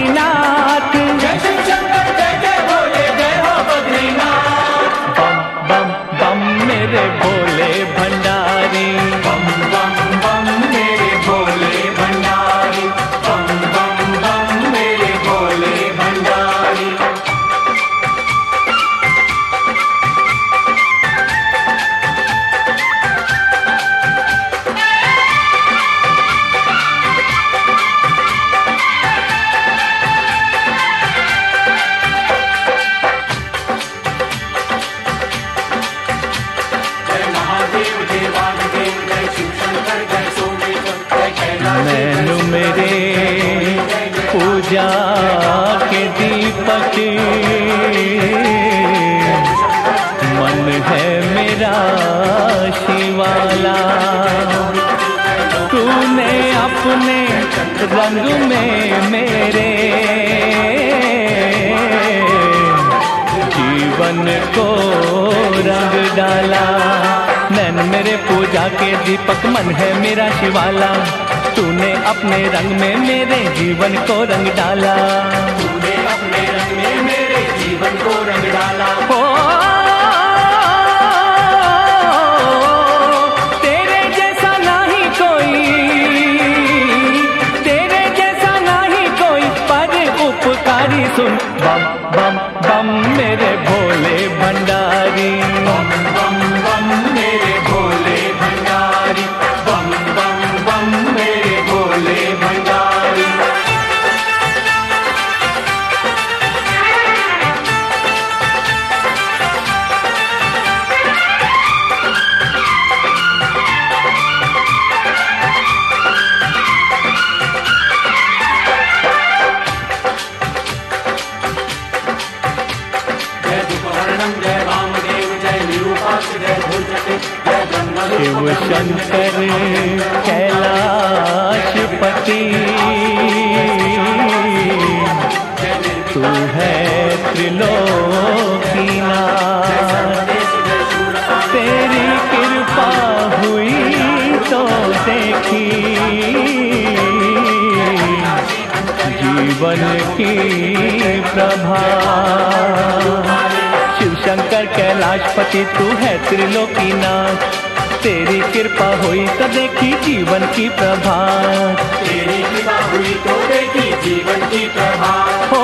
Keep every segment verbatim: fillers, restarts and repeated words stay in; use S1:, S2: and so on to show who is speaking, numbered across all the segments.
S1: बद्रीनाथ।
S2: जय शिव शंकर जय जय भोले जय हो बद्रीनाथ।
S1: बम बम बम मेरे भोले भंडारी।
S2: बम बम बम मेरे भोले भंडारी। बम बम बम मेरे भोले भंडारी।
S1: नैन मेरे पूजा के दीपक, मन है मेरा शिवाला। तूने अपने रंग में मेरे जीवन को रंग डाला। नैन मेरे पूजा के दीपक, मन है मेरा शिवाला। तूने अपने रंग में मेरे जीवन को रंग डाला।
S2: तूने अपने रंग में मेरे जीवन को रंग डाला।
S1: हो तेरे जैसा नहीं कोई, तेरे जैसा नहीं कोई, पर उपकारी सुन। बम बम बम मेरे भोले भंडारी।
S2: बम बम बम मेरे भोले भंडारी। बम बम बम मेरे भोले भंडारी। जय दुपहरणम जय वामदेव जय विरूपाक्ष जय धूर्जटे जय ब्रह्म
S1: शिव शंकर कैलाशपति, तू है त्रिलोकीनाथ। तेरी कृपा हुई तो देखी जीवन की प्रभा। शिव शंकर कैलाशपति, तू है त्रिलोकीनाथ। तेरी कृपा हुई तो देखी जीवन की प्रभा।
S2: तेरी कृपा हुई तो देखी जीवन की प्रभा।
S1: हो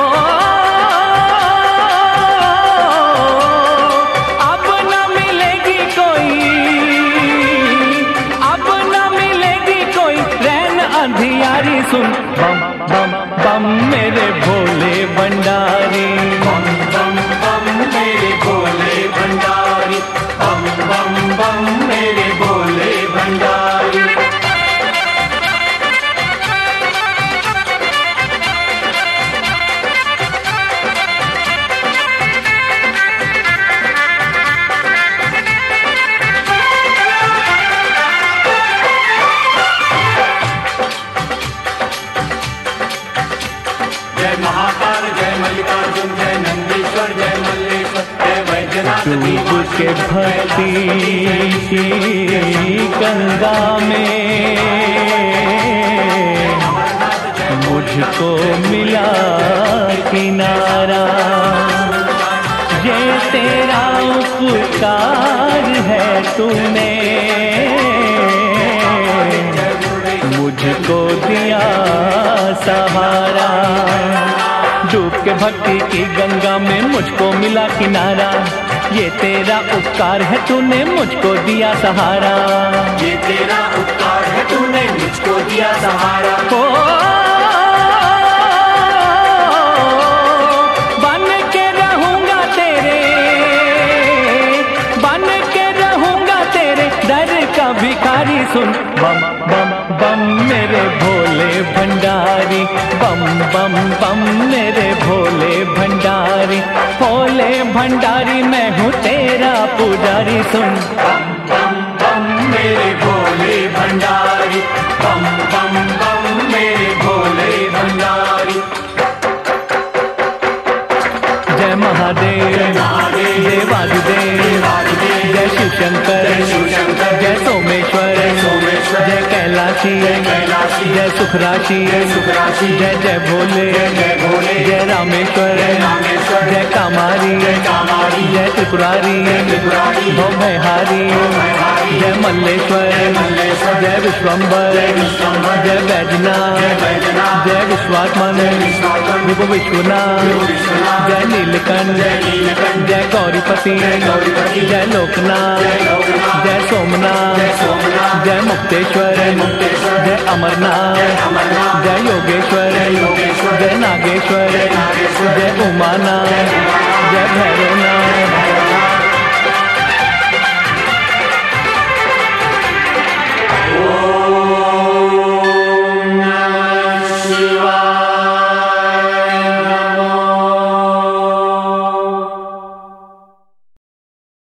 S1: अब न मिलेगी कोई, अब न मिलेगी कोई रैन अंधियारी। सुन बम बम बम मेरे भोले भंडारी।
S2: बम बम बम मेरे भोले भंडारी। बम बम बम मेरे भोले भंडारी। जय महाकाल जय मल्लिकार्जुन जय नंदीश्वर जय मल्लेश्वर जय वैद्यनाथ।
S1: डूब के भक्ति की गंगा में मुझको मिला किनारा। ये तेरा उपकार है, तूने मुझको दिया सहारा। डूब के भक्ति की गंगा में मुझको मिला किनारा। ये तेरा उपकार है, तूने मुझको दिया सहारा।
S2: ये तेरा उपकार है, तूने मुझको दिया सहारा।
S1: ओ बन के रहूंगा तेरे, बन के रहूंगा तेरे दर का भिखारी। सुन बम बम बम मेरे भोले भंडारी। बम बम बम मेरे भोले भंडारी। भोले भंडारी मैं हूँ तेरा पुजारी। सुन
S2: बम बम बम मेरे भोले भंडारी। बम बम बम मेरे भोले भंडारी।
S1: जय महादेव देवादिदेव, जय शिव शंकर, जय सोमेश्वर, जय कैलाशी, जय सुख राशि जय जय भोले जय रामेश्वर जय कामारी जय त्रिपुरारी भवभयहारी जय मल्लेश्वर जय विश्वम्बर जय वैद्यनाथ जय विश्वात्मन विभु विश्वनाथ जय नीलकंठ जय गौरीपति जय लोकनाथ जय सोमनाथ जय मुक्तेश्वर जय अमरनाथ जय योगेश्वर जय नागेश्वर जय उमानाथ जय भैरवनाथ